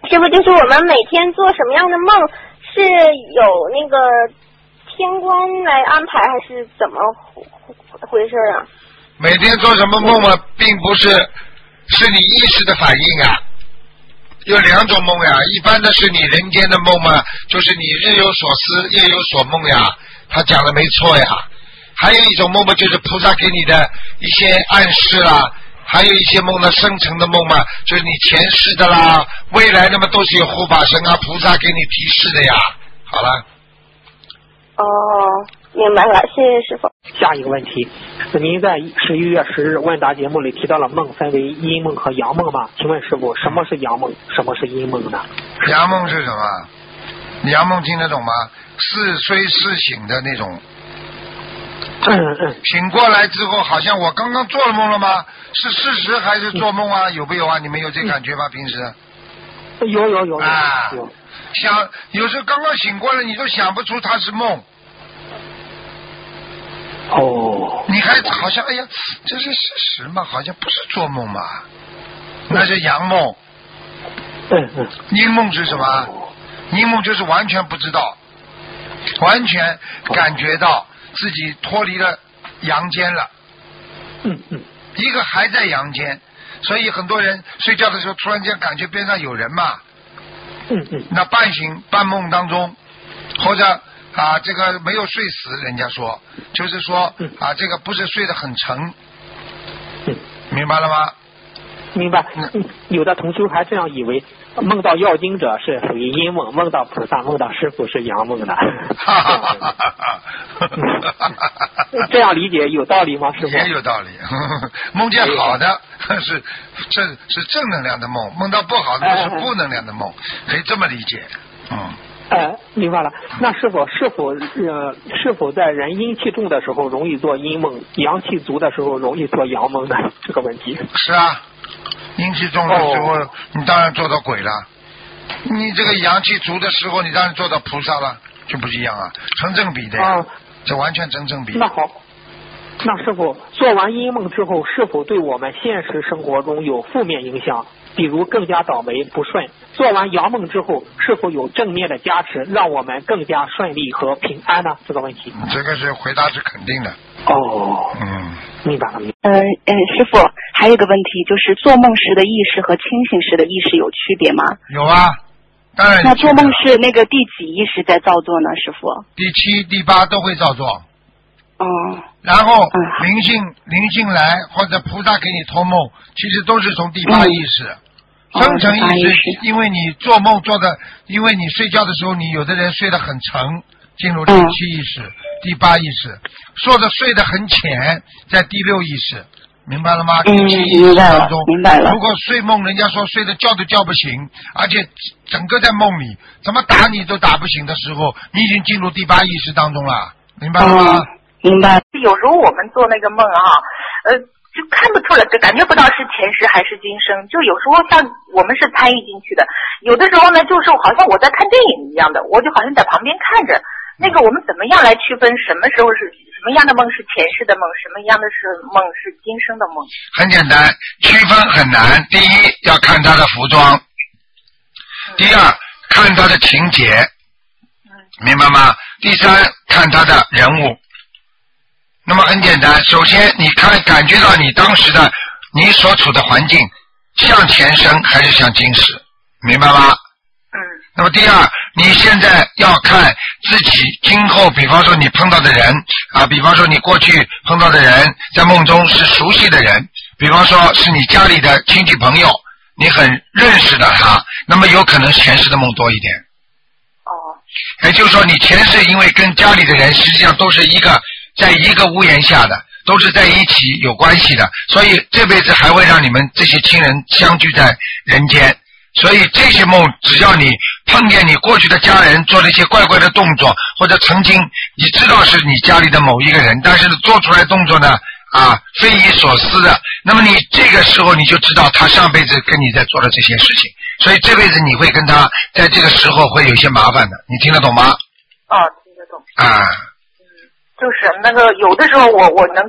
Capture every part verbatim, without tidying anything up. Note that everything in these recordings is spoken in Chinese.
师傅，就是我们每天做什么样的梦，是有那个天官来安排，还是怎么回事啊？ 每天做什么梦嘛，并不是是你意识的反应啊。有两种梦呀，一般的是你人间的梦嘛，就是你日有所思夜有所梦呀，他讲的没错呀。还有一种梦嘛，就是菩萨给你的一些暗示啦，还有一些梦呢，生成的梦嘛，就是你前世的啦，未来那么都是有护法神啊菩萨给你提示的呀。好了。 哦，明白了，谢谢师傅。 下一个问题，您在十一月十日问答节目里提到了梦分为阴梦和阳梦吗？请问师傅，什么是阳梦，什么是阴梦呢？ 阳梦是什么？阳梦听得懂吗？似睡似醒的那种。 嗯嗯。 醒过来之后，好像我刚刚做了梦了吗？是事实还是做梦啊？嗯、有没有啊？你们有这感觉吗？平时？ 有有有啊。 有。 想有时候刚刚醒过来，你都想不出它是梦。 哦。 你还好像哎呀，这是事实吗？好像不是做梦嘛，那是阳梦。 嗯嗯。 阴梦是什么？阴梦就是完全不知道，完全感觉到自己脱离了阳间了。 嗯嗯。 一个还在阳间，所以很多人睡觉的时候突然间感觉边上有人嘛。 嗯嗯。 那半醒半梦当中，或者啊这个没有睡死，人家说就是说啊这个不是睡得很沉。 嗯。 明白了吗？ 明白。嗯，有的同修还这样以为，梦到要经者是属于阴梦，梦到菩萨、梦到师父是阳梦的。这样理解有道理吗？师父？ 也有道理。梦见好的是这是正能量的梦，梦到不好的是负能量的梦，可以这么理解。嗯。 呃，明白了。那是否是否呃是否在人阴气重的时候容易做阴梦，阳气足的时候容易做阳梦呢？这个问题。 是啊。阴气重的时候、哦、你当然做到鬼了，你这个阳气足的时候你当然做到菩萨了，就不一样啊，成正比的呀、啊、这完全成正比。 那好，那师傅做完阴梦之后是否对我们现实生活中有负面影响，比如更加倒霉不顺？做完阳梦之后是否有正面的加持，让我们更加顺利和平安呢？这个问题这个是回答是肯定的。 哦， 嗯， 明白了。 嗯嗯，师傅，还有一个问题，就是做梦时的意识和清醒时的意识有区别吗？ 有啊，当然有。 那做梦是那个第几意识在造作呢？师傅？ 第七、第八都会造作。 哦。 然后灵性、嗯、灵性来或者菩萨给你托梦，其实都是从第八意识。嗯、生成意识，因为你做梦做的，因为你睡觉的时候，你有的人睡得很沉，进入第七意识、嗯、第八意识，说的睡得很浅，在第六意识，明白了吗？ 嗯， 第七意识当中， 明白了。 如果睡梦，人家说睡得觉都叫不醒，而且整个在梦里，怎么打你都打不醒的时候，你已经进入第八意识当中了，明白了吗？ 嗯、明白。 有时候我们做那个梦啊，呃。就看不出来，就感觉不到是前世还是今生，就有时候像我们是参与进去的，有的时候呢就是好像我在看电影一样的，我就好像在旁边看着。那个我们怎么样来区分什么时候是什么样的梦是前世的梦，什么样的是梦是今生的梦？ 很简单，区分很难。第一要看他的服装，第二看他的情节，明白吗？第三看他的人物。那么很简单，首先你看感觉到你当时的你所处的环境像前生还是像今世，明白吗？ 嗯。 那么第二，你现在要看自己今后，比方说你碰到的人啊，比方说你过去碰到的人在梦中是熟悉的人，比方说是你家里的亲戚朋友，你很认识的他，那么有可能前世的梦多一点。 哦。 也就是说你前世因为跟家里的人实际上都是一个在一个屋檐下的，都是在一起有关系的，所以这辈子还会让你们这些亲人相聚在人间。所以这些梦，只要你碰见你过去的家人做了一些怪怪的动作，或者曾经你知道是你家里的某一个人，但是做出来动作呢啊匪夷所思的，那么你这个时候你就知道他上辈子跟你在做的这些事情，所以这辈子你会跟他在这个时候会有一些麻烦的，你听得懂吗？ 哦，听得懂。 啊。 就是那个有的时候我我能够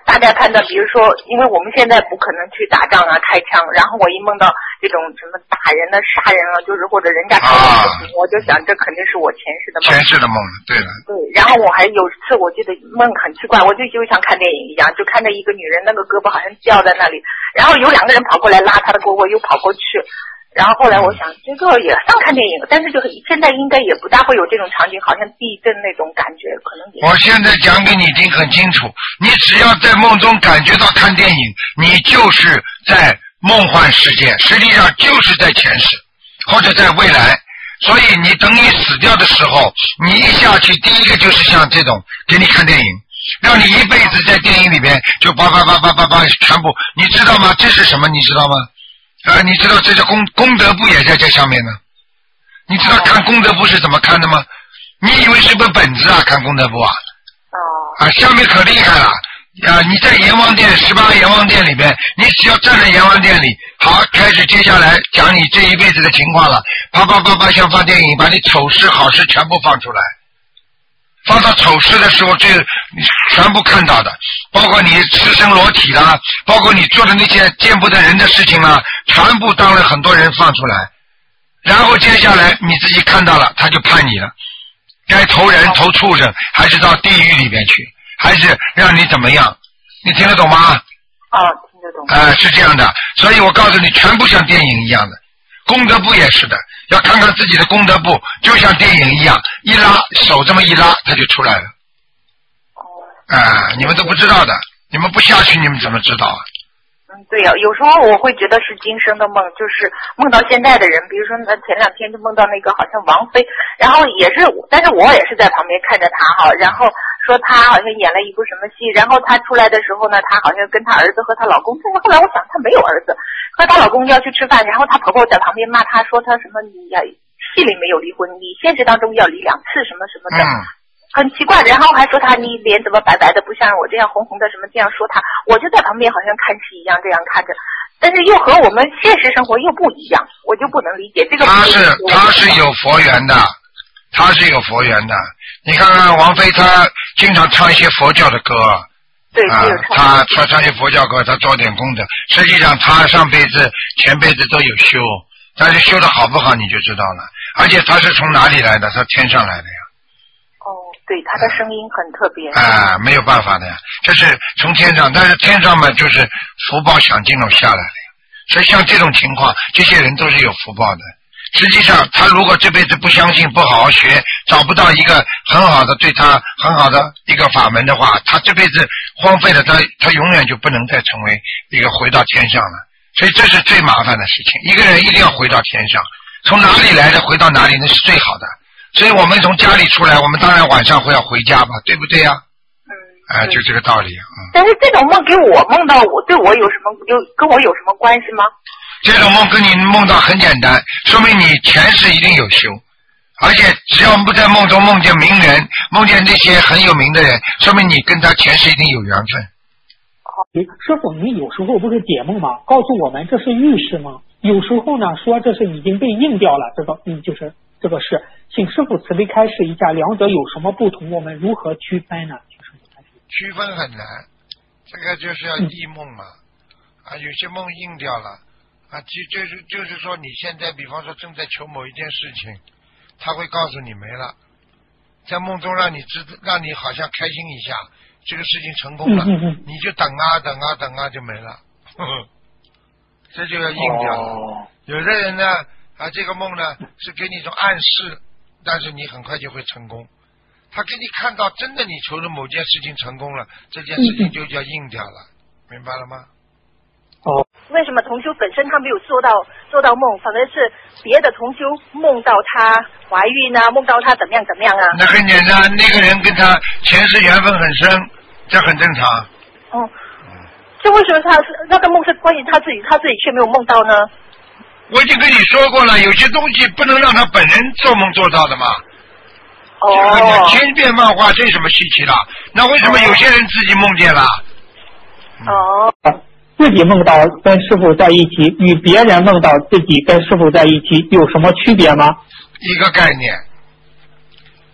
大概判断，比如说，因为我们现在不可能去打仗啊、开枪，然后我一梦到这种什么打人的、杀人了，就是或者人家开枪的事情，我就想这肯定是我前世的梦。 前世的梦，对了。 对，然后我还有次我记得梦很奇怪，我就就像看电影一样，就看着一个女人那个胳膊好像掉在那里，然后有两个人跑过来拉她的胳膊，又跑过去。然后后来我想，这个也像看电影，但是就是现在应该也不大会有这种场景，好像地震那种感觉，可能也。 我现在讲给你听很清楚，你只要在梦中感觉到看电影，你就是在梦幻世界，实际上就是在前世或者在未来。所以你等你死掉的时候，你一下去，第一个就是像这种给你看电影，让你一辈子在电影里边就叭叭叭叭叭叭全部，你知道吗？这是什么？你知道吗？啊，你知道这是功功德簿也在这上面呢。你知道看功德簿是怎么看的吗？你以为是本本子啊？看功德簿啊？啊，下面可厉害了啊！你在阎王殿十八阎王殿里边，你只要站在阎王殿里，好，开始接下来讲你这一辈子的情况了，啪啪啪啪像放电影，把你丑事好事全部放出来。放到丑事的时候，这全部看到的，包括你赤身裸体啦，包括你做的那些见不得人的事情啦，全部当了很多人放出来。然后接下来你自己看到了，他就判你了，该投人投畜生，还是到地狱里面去，还是让你怎么样？你听得懂吗？ 啊，听得懂。 呃，是这样的，所以我告诉你，全部像电影一样的。功德簿也是的，要看看自己的功德簿，就像电影一样，一拉手这么一拉，它就出来了。啊、呃，你们都不知道的，你们不下去，你们怎么知道啊？ 嗯，对呀、啊，有时候我会觉得是今生的梦，就是梦到现在的人，比如说那前两天就梦到那个好像王菲，然后也是，但是我也是在旁边看着她哈，然后说她好像演了一部什么戏，然后她出来的时候呢，她好像跟她儿子和她老公，但是后来我想她没有儿子。和她老公要去吃饭，然后她婆婆在旁边骂她说她什么你呀戏里没有离婚，你现实当中要离两次什么什么的，嗯、很奇怪。然后还说她你脸怎么白白的，不像我这样红红的什么这样说她，我就在旁边好像看戏一样这样看着，但是又和我们现实生活又不一样，我就不能理解这个。 她是她是有佛缘的，她是有佛缘的。你看看王菲，她经常唱一些佛教的歌。 对， 啊，他唱唱些佛教歌，他做点功德。实际上，他上辈子、前辈子都有修，但是修的好不好你就知道了。而且他是从哪里来的？他天上来的呀。 哦，对，他的声音很特别。 啊，没有办法的呀，这是从天上，但是天上嘛，就是福报享尽了下来了呀。所以像这种情况，这些人都是有福报的。实际上，他如果这辈子不相信，不好好学，找不到一个很好的对他很好的一个法门的话，他这辈子荒废了，他他永远就不能再成为一个回到天上了。所以这是最麻烦的事情。一个人一定要回到天上，从哪里来的回到哪里，那是最好的。所以我们从家里出来，我们当然晚上会要回家吧，对不对呀、啊？嗯。啊、呃，就这个道理啊。嗯。 但是这种梦给我梦到我对我有什么有跟我有什么关系吗？ 这种梦跟你梦到很简单，说明你前世一定有修，而且只要不在梦中梦见名人，梦见那些很有名的人，说明你跟他前世一定有缘分。 师傅，你有时候不是解梦吗？告诉我们这是预示吗？有时候呢说这是已经被应掉了，这个嗯就是这个事，请师傅慈悲开示一下，两者有什么不同？我们如何区分呢？ 区分很难，这个就是要忆梦嘛、嗯、啊，有些梦应掉了。啊，就就是就是说，你现在比方说正在求某一件事情，他会告诉你没了，在梦中让你知，让你好像开心一下，这个事情成功了， 嗯嗯嗯你就等啊等啊等啊就没了，呵呵，这就要应掉了。哦、有的人呢，啊，这个梦呢是给你一种暗示，但是你很快就会成功。他给你看到真的你求的某件事情成功了，这件事情就叫应掉了，嗯、明白了吗？ 哦。 为什么同修本身他没有做到做到梦，反而是别的同修梦到她怀孕啊，梦到她怎么样怎么样啊？ 那很简单，那个人跟他前世缘分很深，这很正常。 哦，这为什么他是那个梦是关于他自己，他自己却没有梦到呢？ 我已经跟你说过了，有些东西不能让他本人做梦做到的嘛。 哦。 千变万化，这有什么稀奇的？那为什么有些人自己梦见了？ 哦。 嗯自己梦到跟师父在一起，与别人梦到自己跟师父在一起有什么区别吗？ 一个概念。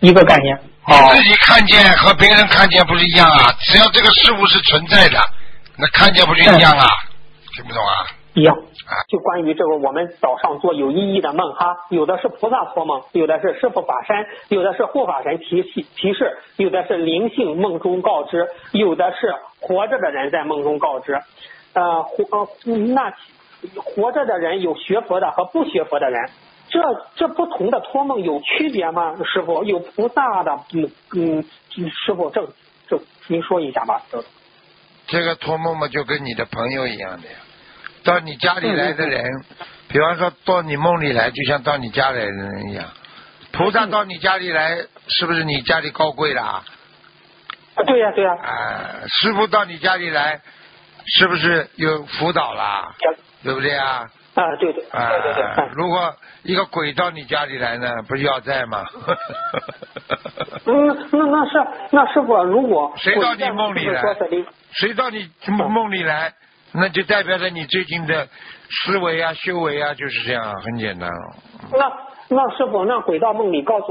一个概念。 你自己看见和别人看见不是一样啊？只要这个事物是存在的，那看见不是一样啊？听不懂啊？ 一样。就关于这个，我们早上做有意义的梦哈，有的是菩萨托梦，有的是师父法身，有的是护法神提提示，有的是灵性梦中告知，有的是活着的人在梦中告知。呃，活呃那活着的人有学佛的和不学佛的人。这这不同的托梦有区别吗？师傅，有菩萨的，嗯嗯，师傅这这您说一下吧。 这个托梦嘛，就跟你的朋友一样的呀，到你家里来的人，嗯、比方说到你梦里来，就像到你家里来的人一样。菩萨到你家里来，是不是你家里高贵啦？ 啊，对呀、啊、对呀、 啊。啊，师傅到你家里来，是不是有辅导啦？对不对啊？ 啊，对对， 啊， 对对对。 啊、如果一个鬼到你家里来呢，不是要债吗？ 嗯，那那是那师傅，如果谁到你梦里来，谁到你梦里来，那就代表着你最近的思维啊、修为啊，就是这样，很简单。 那那师傅，那鬼到梦里告诉